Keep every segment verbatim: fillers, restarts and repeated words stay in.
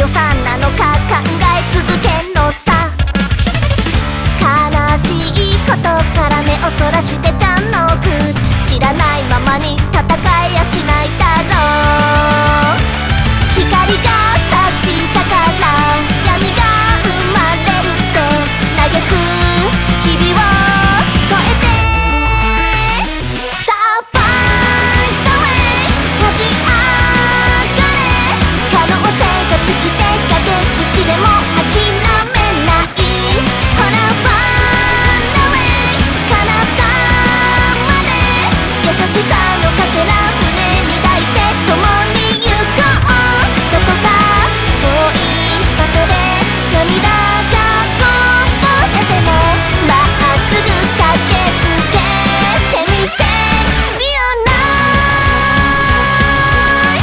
予算なのか考え続けんのさ。悲しいことから目をそらしてちゃんのく知らないままに戦えやしないだろう。光が差したから闇が生まれるって嘆く日々を越えてさあファイトウェイ立ち上がれ。可能性が尽きて崖っぷちでも諦めない。ほらファイトウェイ彼方まで優しさのかけら胸に抱いて共に行こう。どこか遠い場所で涙がこぼれてもまっすぐ駆けつけてみせ Be alive。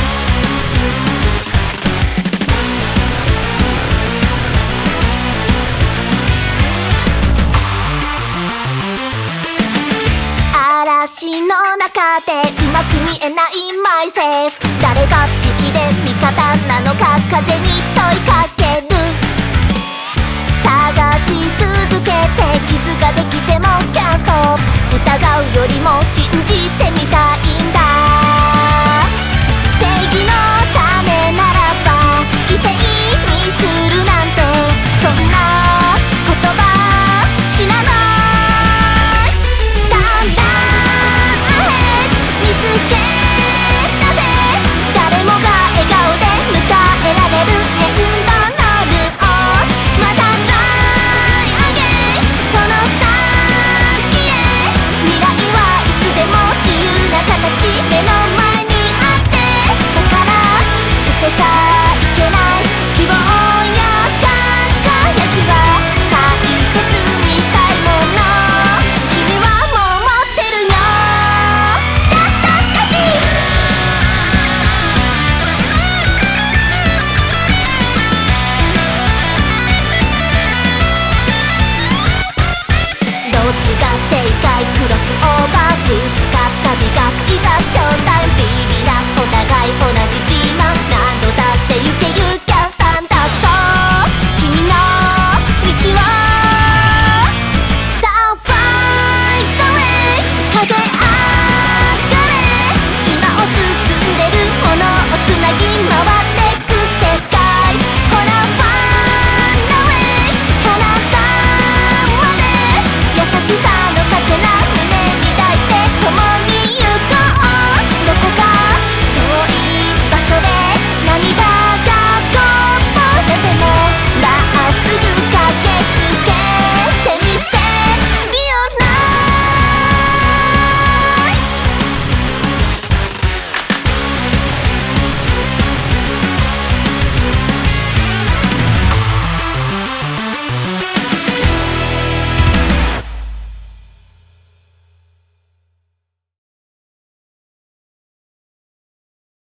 嵐の中でうまく見えない myself。 誰が敵で味方なのか風に問いかける。探し続けて傷ができても can't stop。 疑うよりも信じてみたいんだ。正義のためならば犠牲にするなんてそんな言葉知らない。サンダーアヘッ見つけたぜ。誰もが笑顔で迎えられるエンドロールをまたトライアゲイン。その先へ未来はいつでも自由な形目の前にあって。だから捨てちゃいけない希望や輝きは大切にしたいもの。君はもう持ってるよ。チャッチャッチャチどっちが正解クロスオ